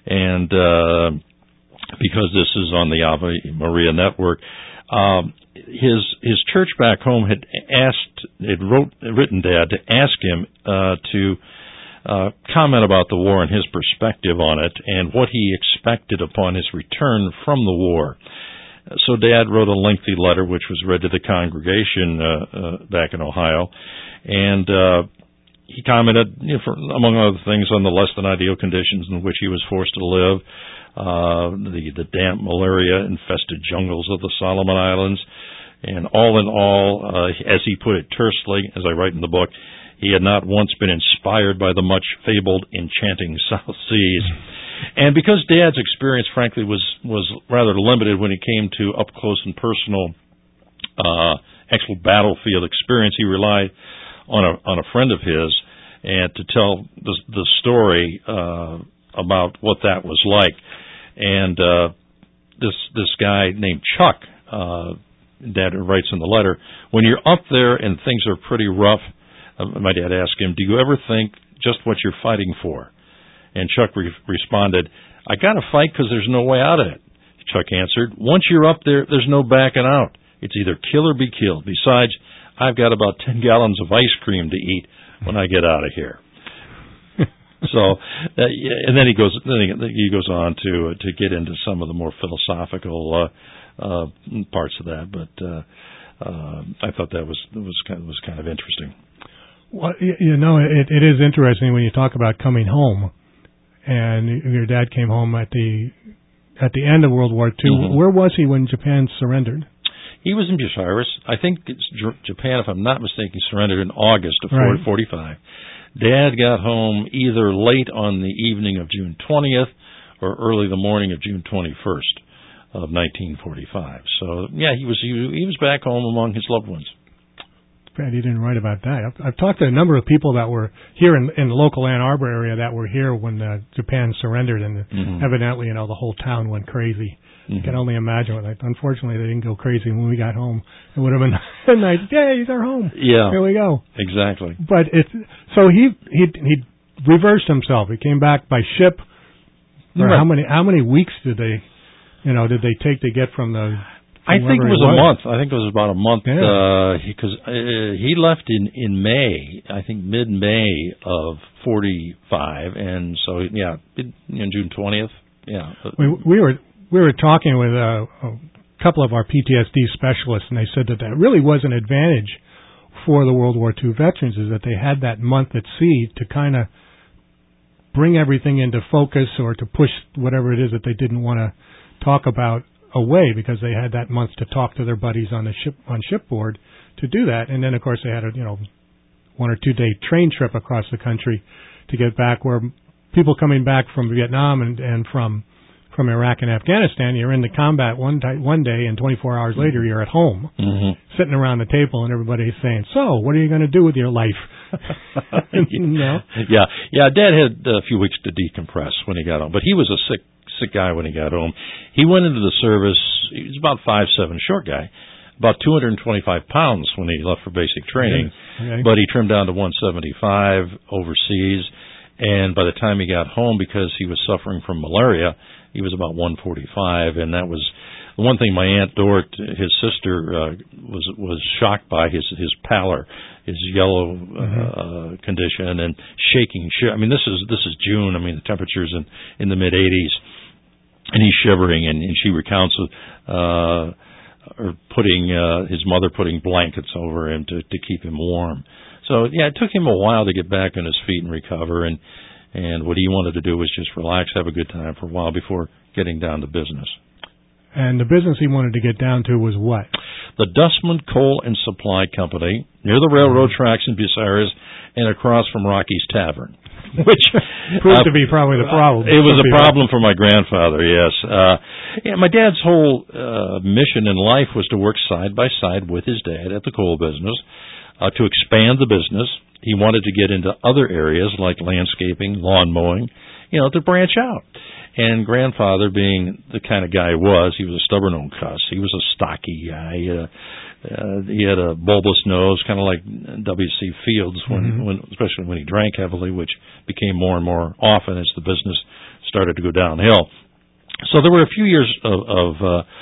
because this is on the Ave Maria network, his church back home had written Dad to ask him to comment about the war and his perspective on it and what he expected upon his return from the war. So Dad wrote a lengthy letter which was read to the congregation back in Ohio, and he commented, among other things, on the less than ideal conditions in which he was forced to live, the damp, malaria-infested jungles of the Solomon Islands, and all in all, as he put it tersely, as I write in the book, he had not once been inspired by the much-fabled enchanting South Seas. And because Dad's experience, frankly, was rather limited when it came to up-close and personal actual battlefield experience, he relied on a friend of his and to tell the story about what that was like. And this guy named Chuck, Dad writes in the letter, when you're up there and things are pretty rough, my dad asked him, do you ever think just what you're fighting for? And Chuck responded, I got to fight because there's no way out of it. Chuck answered, once you're up there, there's no backing out. It's either kill or be killed. Besides, I've got about 10 gallons of ice cream to eat when I get out of here. So, and then he goes on to get into some of the more philosophical parts of that. But I thought that was kind of interesting. Well, it is interesting when you talk about coming home, and your dad came home at the end of World War II. Mm-hmm. Where was he when Japan surrendered? He was in Bucyrus. I think Japan, if I'm not mistaken, surrendered in August of 1945. Dad got home either late on the evening of June 20th or early the morning of June 21st of 1945. So, yeah, he was back home among his loved ones. Brad, you didn't write about that. I've talked to a number of people that were here in the local Ann Arbor area that were here when Japan surrendered, and evidently, the whole town went crazy. I can only imagine what. Unfortunately, they didn't go crazy when we got home. It would have been nice. Yay, they're home. Yeah, here we go. Exactly. But so he reversed himself. He came back by ship. Or how many weeks did they take to get from the? I think it was a month. I think it was about a month because he left in May. I think mid-May of 45, and so June 20th. Yeah, we were talking with a couple of our PTSD specialists, and they said that really was an advantage for the World War II veterans, is that they had that month at sea to kind of bring everything into focus or to push whatever it is that they didn't want to talk about away, because they had that month to talk to their buddies on shipboard to do that. And then, of course, they had a 1 or 2 day train trip across the country to get back, where people coming back from Vietnam and from Iraq and Afghanistan, you're in the combat one day, and 24 hours later you're at home, sitting around the table, and everybody's saying, so what are you going to do with your life? Yeah, Dad had a few weeks to decompress when he got home, but he was a sick guy when he got home. He went into the service. He was about 5'7", short guy, about 225 pounds when he left for basic training, but he trimmed down to 175 overseas, and by the time he got home, because he was suffering from malaria, he was about 145, and that was the one thing my Aunt Dort, his sister, was shocked by, his pallor, his yellow condition, and shaking. I mean, this is June. I mean, the temperature's in the mid-80s, and he's shivering, and she recounts his mother putting blankets over him to keep him warm. So, yeah, it took him a while to get back on his feet and recover, and what he wanted to do was just relax, have a good time for a while before getting down to business. And the business he wanted to get down to was what? The Dustman Coal and Supply Company, near the railroad tracks in Bucyrus and across from Rocky's Tavern, which proved to be probably the problem. It was a problem for my grandfather, yes. My dad's whole mission in life was to work side by side with his dad at the coal business, to expand the business. He wanted to get into other areas like landscaping, lawn mowing, to branch out. And grandfather, being the kind of guy he was a stubborn old cuss. He was a stocky guy. He had a bulbous nose, kind of like W.C. Fields, especially when he drank heavily, which became more and more often as the business started to go downhill. So there were a few years of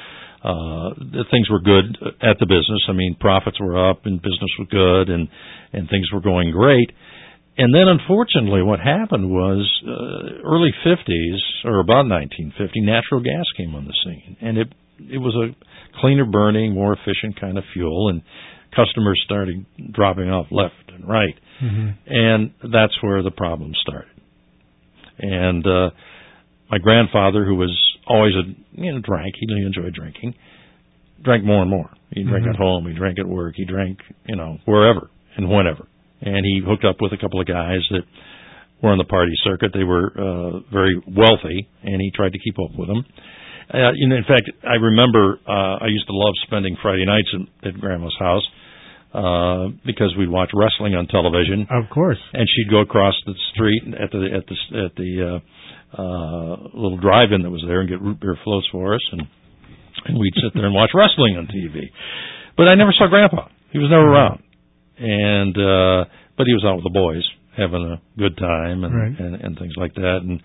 things were good at the business. I mean, profits were up and business was good and things were going great. And then, unfortunately, what happened was early 50s, or about 1950, natural gas came on the scene. And it was a cleaner burning, more efficient kind of fuel, and customers started dropping off left and right. And that's where the problem started. And my grandfather, who was always drank, he enjoyed drinking, drank more and more. He drank at home, he drank at work, he drank, wherever and whenever. And he hooked up with a couple of guys that were on the party circuit. They were very wealthy, and he tried to keep up with them. In fact, I remember I used to love spending Friday nights at Grandma's house because we'd watch wrestling on television. Of course. And she'd go across the street at the little drive-in that was there and get root beer floats for us, and we'd sit there and watch wrestling on TV. But I never saw Grandpa. He was never around. And but he was out with the boys having a good time and things like that,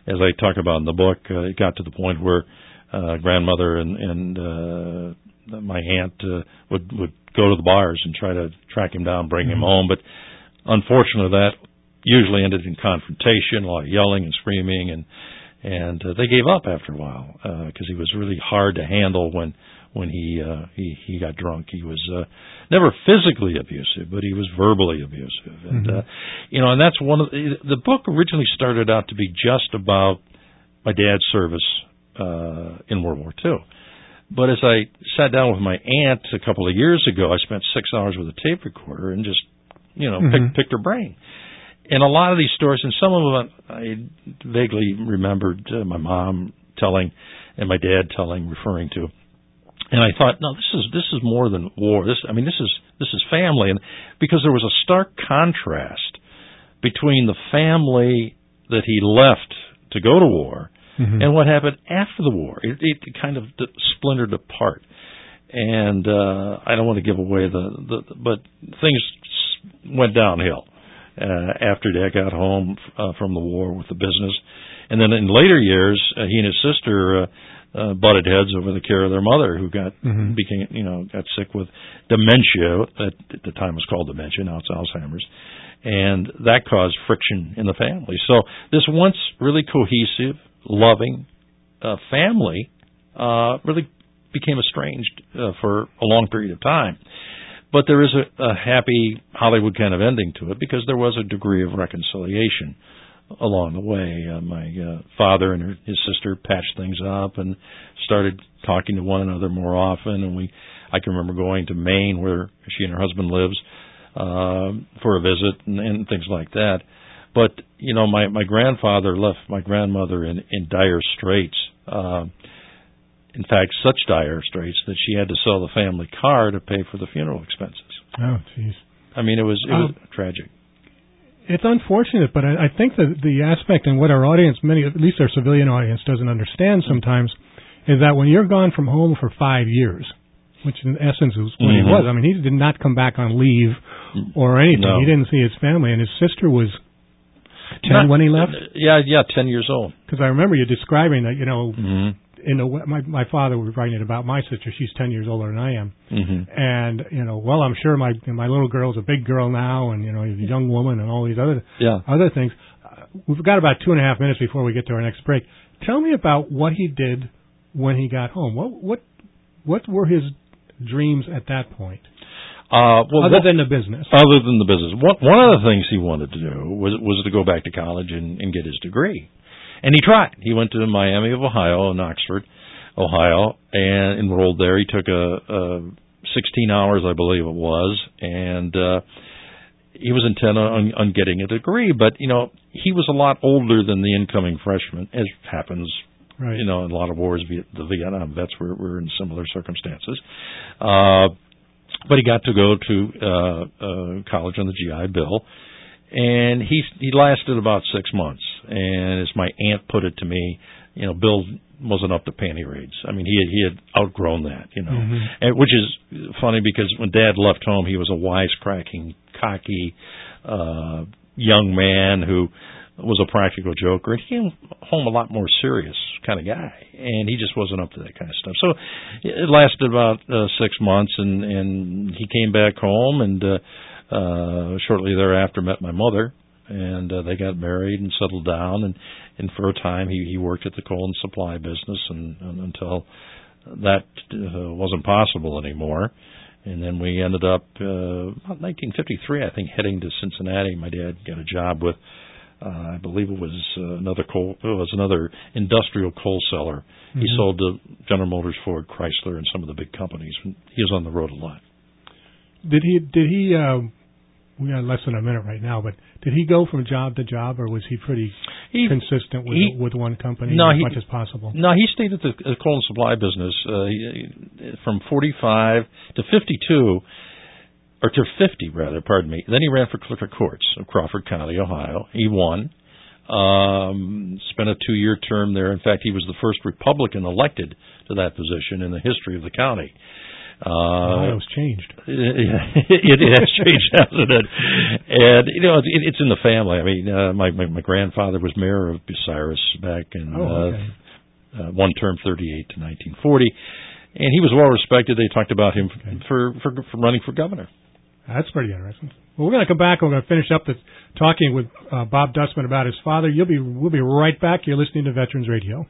as I talk about in the book, it got to the point where grandmother and my aunt would go to the bars and try to track him down, bring him home. But unfortunately, that usually ended in confrontation, a lot of yelling and screaming, and they gave up after a while because he was really hard to handle when he got drunk. He was never physically abusive, but he was verbally abusive, and and that's one of the book originally started out to be just about my dad's service in World War II. But as I sat down with my aunt a couple of years ago, I spent 6 hours with a tape recorder and just picked her brain. And a lot of these stories, and some of them I vaguely remembered my mom telling and my dad telling, referring to. And I thought, no, this is more than war. This is family, and because there was a stark contrast between the family that he left to go to war and what happened after the war. It kind of splintered apart, and I don't want to give away but things went downhill after Dad got home from the war with the business, and then in later years, he and his sister butted heads over the care of their mother, who got sick with dementia. That at the time was called dementia, now it's Alzheimer's, and that caused friction in the family. So this once really cohesive, loving family really became estranged for a long period of time. But there is a happy Hollywood kind of ending to it, because there was a degree of reconciliation along the way. My father and his sister patched things up and started talking to one another more often, and I can remember going to Maine, where she and her husband lives, for a visit and things like that. But my grandfather left my grandmother in dire straits. In fact, such dire straits that she had to sell the family car to pay for the funeral expenses. Oh, jeez. I mean, it was tragic. It's unfortunate, but I think that the aspect and what our audience, at least our civilian audience, doesn't understand sometimes, is that when you're gone from home for 5 years, which in essence is what he was. I mean, he did not come back on leave or anything. No. He didn't see his family, and his sister was 10 when he left? Yeah, 10 years old. Because I remember you describing that, my father was writing about my sister. She's 10 years older than I am. And, I'm sure my little girl's a big girl now, and, he's a young woman and all these other things. We've got about 2.5 minutes before we get to our next break. Tell me about what he did when he got home. What were his dreams at that point? Other than the business. Other than the business. One of the things he wanted to do was to go back to college and get his degree. And he tried. He went to Miami of Ohio in Oxford, Ohio, and enrolled there. He took 16 hours, I believe it was, and he was intent on getting a degree. But, he was a lot older than the incoming freshman, as happens, right. In a lot of wars. The Vietnam vets were in similar circumstances. But he got to go to college on the GI Bill, and he lasted about 6 months. And as my aunt put it to me, Bill wasn't up to panty raids. I mean, he had outgrown that, and, which is funny because when Dad left home, he was a wisecracking, cocky young man who was a practical joker. He came home a lot more serious kind of guy, and he just wasn't up to that kind of stuff. So it lasted about 6 months, and he came back home, and shortly thereafter met my mother, and they got married and settled down, and for a time he worked at the coal and supply business and until that wasn't possible anymore. And then we ended up, about 1953, I think, heading to Cincinnati. My dad got a job with, I believe it was another industrial coal seller. He sold to General Motors, Ford, Chrysler, and some of the big companies. He was on the road a lot. Did he? We got less than a minute right now, but did he go from job to job, or was he pretty consistent with one company as much as possible? No, he stayed at the coal and supply business from 45 to 52. Or to 50, rather, pardon me. Then he ran for clerk of courts of Crawford County, Ohio. He won. Spent a 2-year term there. In fact, he was the first Republican elected to that position in the history of the county. Ohio's changed. It has changed, hasn't it? And it's in the family. I mean, my grandfather was mayor of Bucyrus back in one term, 38 to 1940, and he was well respected. They talked about him for running for governor. That's pretty interesting. Well, we're going to come back and we're going to finish up talking with Bob Dustman about his father. We'll be right back. You're listening to Veterans Radio.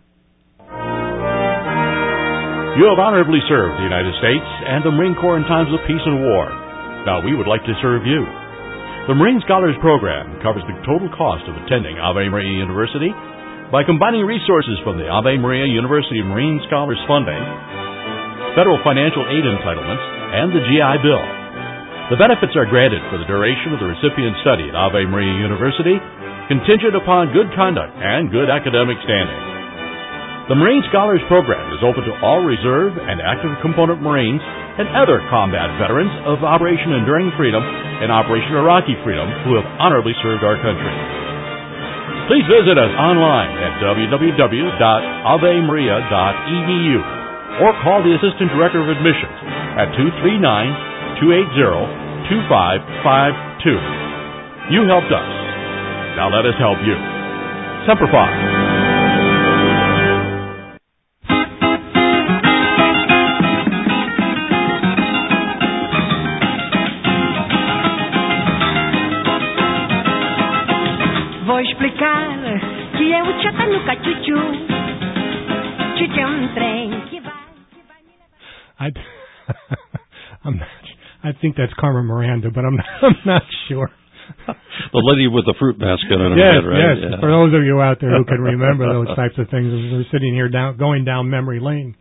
You have honorably served the United States and the Marine Corps in times of peace and war. Now we would like to serve you. The Marine Scholars Program covers the total cost of attending Ave Maria University by combining resources from the Ave Maria University Marine Scholars Funding, federal financial aid entitlements, and the GI Bill. The benefits are granted for the duration of the recipient's study at Ave Maria University, contingent upon good conduct and good academic standing. The Marine Scholars Program is open to all reserve and active component Marines and other combat veterans of Operation Enduring Freedom and Operation Iraqi Freedom who have honorably served our country. Please visit us online at www.avemaria.edu or call the Assistant Director of Admissions at 239-280-2552. You helped us. Now let us help you. Semper Fi. Vou explicar que eu já tá no cachuchu. Chuchu é trem que vai I think that's Carmen Miranda, but I'm not sure. The lady with the fruit basket on her head, right? Yes. For those of you out there who can remember those types of things, we're sitting here going down memory lane.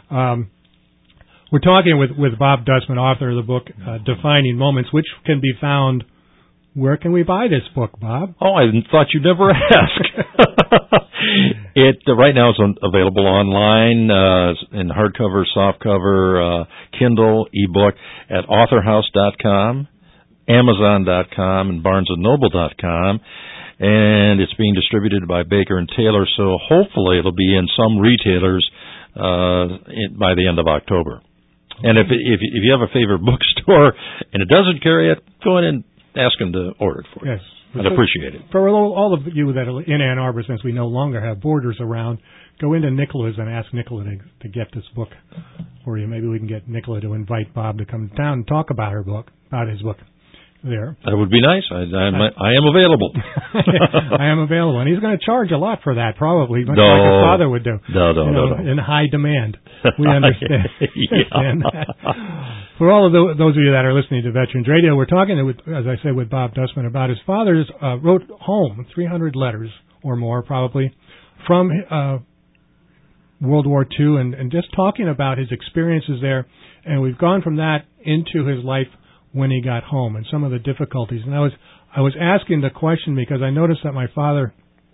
We're talking with Bob Dustman, author of the book Defining Moments, which can be found. Where can we buy this book, Bob? Oh, I thought you'd never ask. It right now is available online in hardcover, softcover, Kindle, ebook at authorhouse.com, Amazon.com, and BarnesandNoble.com. And it's being distributed by Baker & Taylor, so hopefully it'll be in some retailers by the end of October. And if you have a favorite bookstore and it doesn't carry it, go in and ask them to order it for you. Yes. I'd appreciate it. For all of you that are in Ann Arbor, since we no longer have borders around, go into Nicola's and ask Nicola to get this book for you. Maybe we can get Nicola to invite Bob to come down and talk about his book there. That would be nice. I am available. I am available. And he's going to charge a lot for that, probably, much like his father would do. No. In high demand. We understand. understand that. For all of those of you that are listening to Veterans Radio, we're talking, as I said, with Bob Dustman about his father's wrote home 300 letters or more, probably, from World War II, and just talking about his experiences there. And we've gone from that into his life when he got home and some of the difficulties. And I was asking the question because I noticed that my father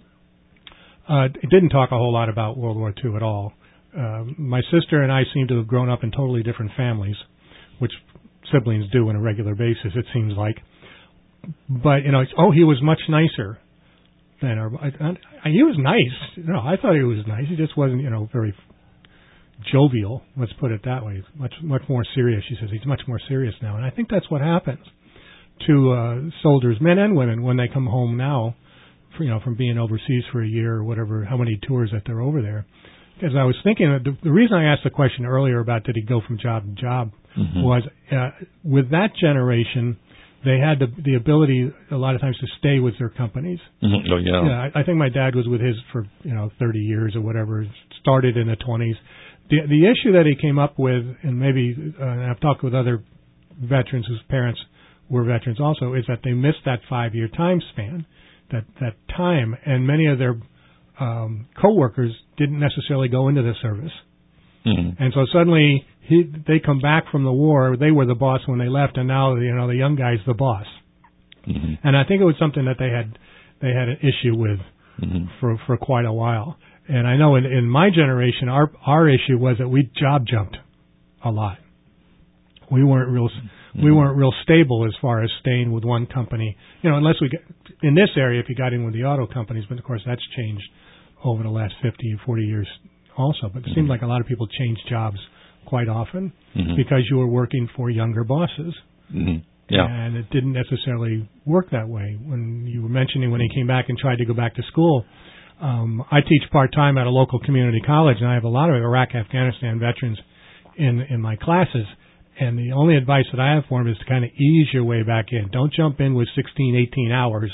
didn't talk a whole lot about World War II at all. My sister and I seem to have grown up in totally different families, which siblings do on a regular basis, it seems like. But, he was much nicer than he was nice. I thought he was nice. He just wasn't, very jovial, let's put it that way. Much more serious. She says he's much more serious now. And I think that's what happens to soldiers, men and women, when they come home now, from being overseas for a year or whatever, how many tours that they're over there. Because I was thinking, the reason I asked the question earlier about did he go from job to job was with that generation, they had the ability a lot of times to stay with their companies. Mm-hmm. Oh, yeah. Yeah, I think my dad was with his for 30 years or whatever. Started in the 20s. The issue that he came up with, and maybe I've talked with other veterans whose parents were veterans also, is that they missed that 5-year time span, that time, and many of their co-workers didn't necessarily go into the service. Mm-hmm. And so suddenly they come back from the war. They were the boss when they left, and now the young guy's the boss. Mm-hmm. And I think it was something that they had an issue with for quite a while. And I know in my generation, our issue was that we job jumped a lot. We weren't real stable as far as staying with one company. Unless we in this area, if you got in with the auto companies, but of course that's changed over the last 50 or 40 years also. But it seemed like a lot of people changed jobs quite often Mm-hmm. because you were working for younger bosses. Mm-hmm. Yeah. And it didn't necessarily work that way. When you were mentioning when he came back and tried to go back to school, I teach part-time at a local community college, and I have a lot of Iraq, Afghanistan veterans in my classes. And the only advice that I have for them is to kind of ease your way back in. Don't jump in with 16, 18 hours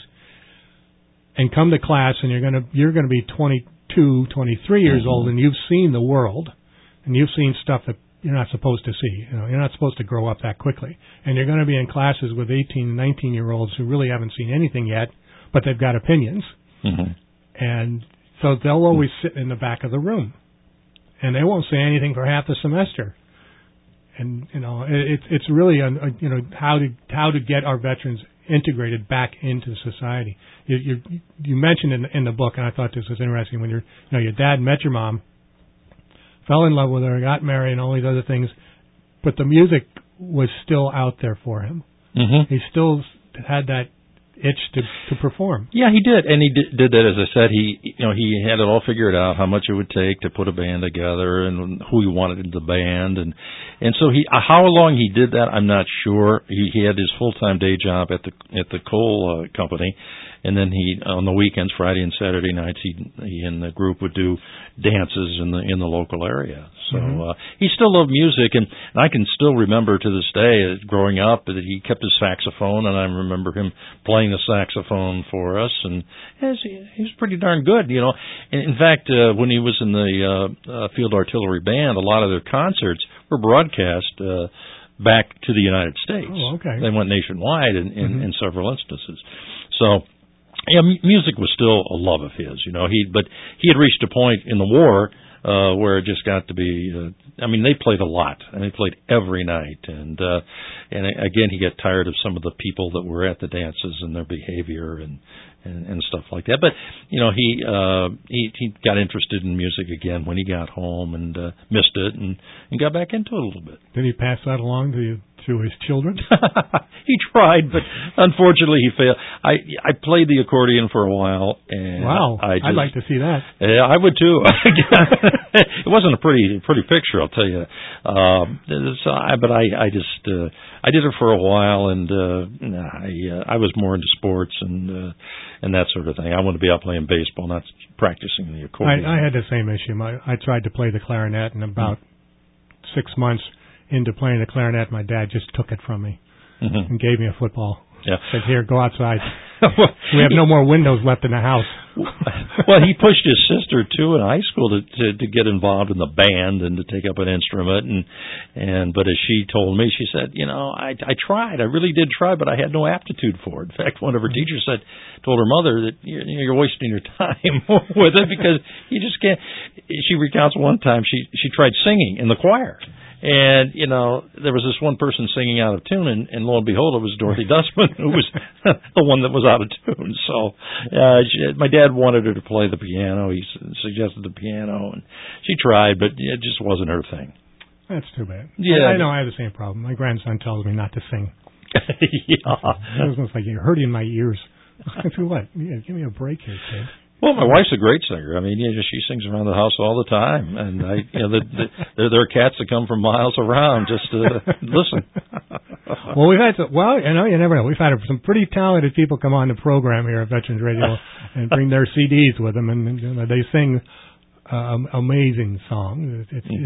and come to class, and you're gonna be 22, 23 years old, and you've seen the world, and you've seen stuff that you're not supposed to see. You're not supposed to grow up that quickly. And you're going to be in classes with 18 and 19-year-olds who really haven't seen anything yet, but they've got opinions. Mm-hmm. And so they'll always sit in the back of the room, and they won't say anything for half the semester. And it's really how to get our veterans integrated back into society. You mentioned in the book, and I thought this was interesting, when your dad met your mom, fell in love with her, got married, and all these other things, but the music was still out there for him. Mm-hmm. He still had that itch to perform. Yeah, he did, and he did that. As I said, he had it all figured out, how much it would take to put a band together and who he wanted in the band, and so how long he did that, I'm not sure. He had his full-time day job at the coal company, and then he on the weekends, Friday and Saturday nights, he and the group would do dances in the local area. So he still loved music, and I can still remember to this day, growing up, that he kept his saxophone, and I remember him playing the saxophone for us, and he was pretty darn good, And in fact, when he was in the Field Artillery Band, a lot of their concerts were broadcast back to the United States. Oh, okay. They went nationwide in several instances. So, yeah, music was still a love of his, but he had reached a point in the war where it just got to be. They played a lot, and they played every night, and again, he got tired of some of the people that were at the dances and their behavior and stuff like that. But he got interested in music again when he got home and missed it and got back into it a little bit. Did he pass that along to his children? He tried, but unfortunately he failed. I played the accordion for a while, and wow, I'd like to see that. Yeah, I would too. It wasn't a pretty picture, I'll tell you. But I did it for a while, and I was more into sports and that sort of thing. I wanted to be out playing baseball, not practicing the accordion. I had the same issue. I tried to play the clarinet, and about 6 months into playing the clarinet, my dad just took it from me and gave me a football. Yeah. Said, "Here, go outside. We have no more windows left in the house." Well, he pushed his sister too in high school to get involved in the band and to take up an instrument, but as she told me, she said, I tried, I really did try, but I had no aptitude for it. In fact, one of her teachers told her mother that you're wasting your time with it because you just can't. She recounts one time she tried singing in the choir. And, there was this one person singing out of tune, and lo and behold, it was Dorothy Dustman, who was the one that was out of tune. So, my dad wanted her to play the piano. He suggested the piano, and she tried, but it just wasn't her thing. That's too bad. Yeah. I know I have the same problem. My grandson tells me not to sing. Yeah. It was like, you're hurting my ears. I said, what? Yeah, give me a break here, kid. Well, my wife's a great singer. She sings around the house all the time, and there are cats that come from miles around just to listen. Well, we've had you never know. We've had some pretty talented people come on the program here at Veterans Radio and bring their CDs with them, and they sing amazing songs.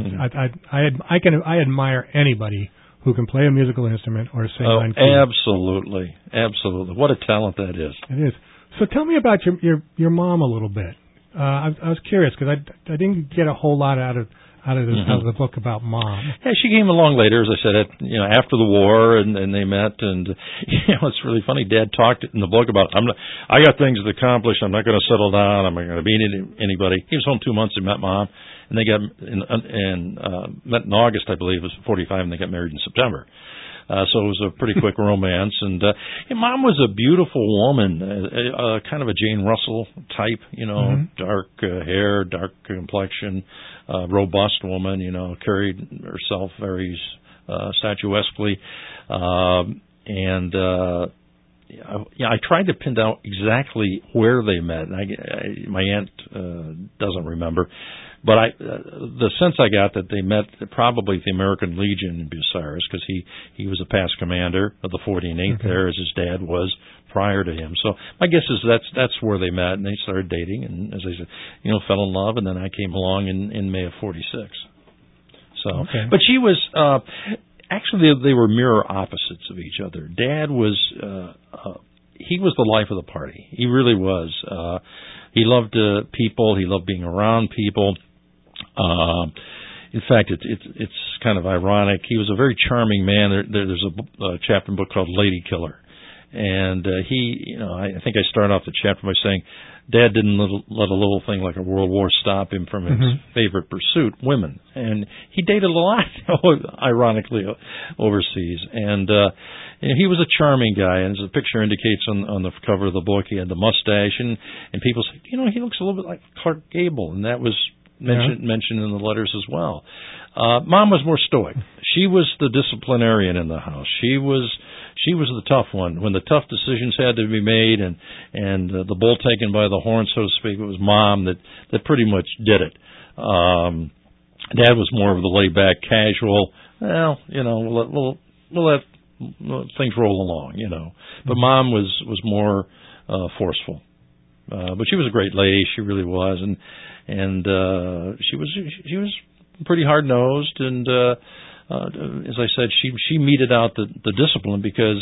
I admire anybody who can play a musical instrument or sing on key. Absolutely. What a talent that is. It is. So tell me about your mom a little bit. I was curious because I didn't get a whole lot out of the book about Mom. Yeah, she came along later, as I said, after the war, and they met. And it's really funny. Dad talked in the book about I got things to accomplish. I'm not going to settle down. I'm not going to be anybody. He was home 2 months. He met Mom, and they got met in August, I believe. It was 45, and they got married in September. So it was a pretty quick romance. And Mom was a beautiful woman, kind of a Jane Russell type, dark hair, dark complexion, robust woman, carried herself very statuesquely. I tried to pin down exactly where they met. And my aunt doesn't remember, but the sense I got that they met probably at the American Legion in Bucyrus, because he was a past commander of the 48th there, as his dad was prior to him. So my guess is that's where they met, and they started dating, and as I said, fell in love, and then I came along in May of 46. So, but she was. Actually, they were mirror opposites of each other. Dad was, he was the life of the party. He really was. He loved people. He loved being around people. In fact, it's kind of ironic. He was a very charming man. There's a chapter book called Lady Killer. And I think I started off the chapter by saying, Dad didn't let a little thing like a world war stop him from his favorite pursuit, women. And he dated a lot, ironically, overseas. And he was a charming guy. And as the picture indicates on the cover of the book, he had the mustache. And people say, he looks a little bit like Clark Gable. And that was mentioned in the letters as well. Mom was more stoic. She was the disciplinarian in the house. She was the tough one. When the tough decisions had to be made and the bull taken by the horn, so to speak, it was Mom that pretty much did it. Dad was more of the laid back, casual. Well, we'll let things roll along, But Mom was more forceful. But she was a great lady. She really was, and she was pretty hard nosed, and as I said, she meted out the discipline because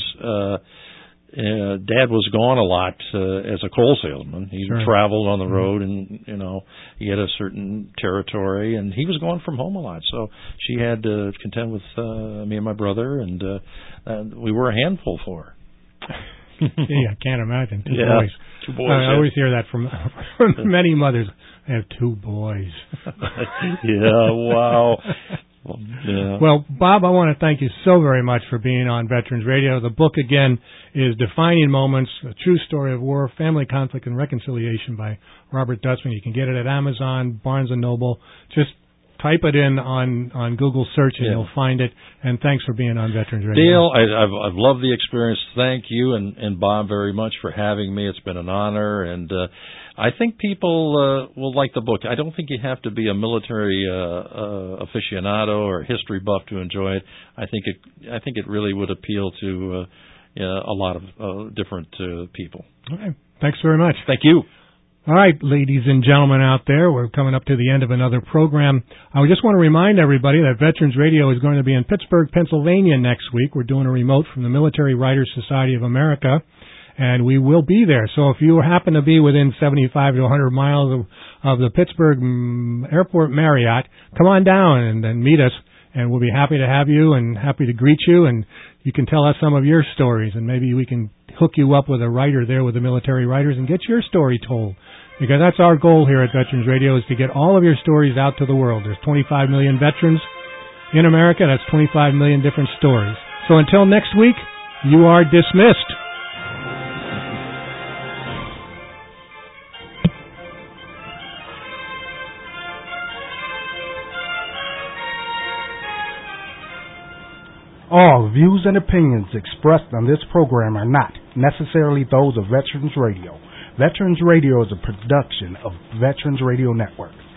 Dad was gone a lot as a coal salesman. He traveled on the road, and he had a certain territory, and he was gone from home a lot. So she had to contend with me and my brother, and we were a handful for her. Gee, I can't imagine. Two boys. Two boys. I always hear that from many mothers. I have two boys. Yeah, wow. Yeah. Well, Bob, I want to thank you so very much for being on Veterans Radio. The book, again, is Defining Moments, A True Story of War, Family Conflict and Reconciliation by Robert Dustman. You can get it at Amazon, Barnes & Noble. Just type it in on Google search and you'll find it. And thanks for being on Veterans Radio. Dale, I've loved the experience. Thank you and Bob very much for having me. It's been an honor, and I think people will like the book. I don't think you have to be a military aficionado or a history buff to enjoy it. I think it really would appeal to a lot of different people. Okay. Thanks very much. Thank you. All right, ladies and gentlemen out there, we're coming up to the end of another program. I just want to remind everybody that Veterans Radio is going to be in Pittsburgh, Pennsylvania next week. We're doing a remote from the Military Writers Society of America, and we will be there. So if you happen to be within 75 to 100 miles of the Pittsburgh Airport Marriott, come on down and meet us, and we'll be happy to have you and happy to greet you, and you can tell us some of your stories, and maybe we can hook you up with a writer there with the military writers and get your story told. Because that's our goal here at Veterans Radio, is to get all of your stories out to the world. There's 25 million veterans in America. That's 25 million different stories. So until next week, you are dismissed. All views and opinions expressed on this program are not necessarily those of Veterans Radio. Veterans Radio is a production of Veterans Radio Network.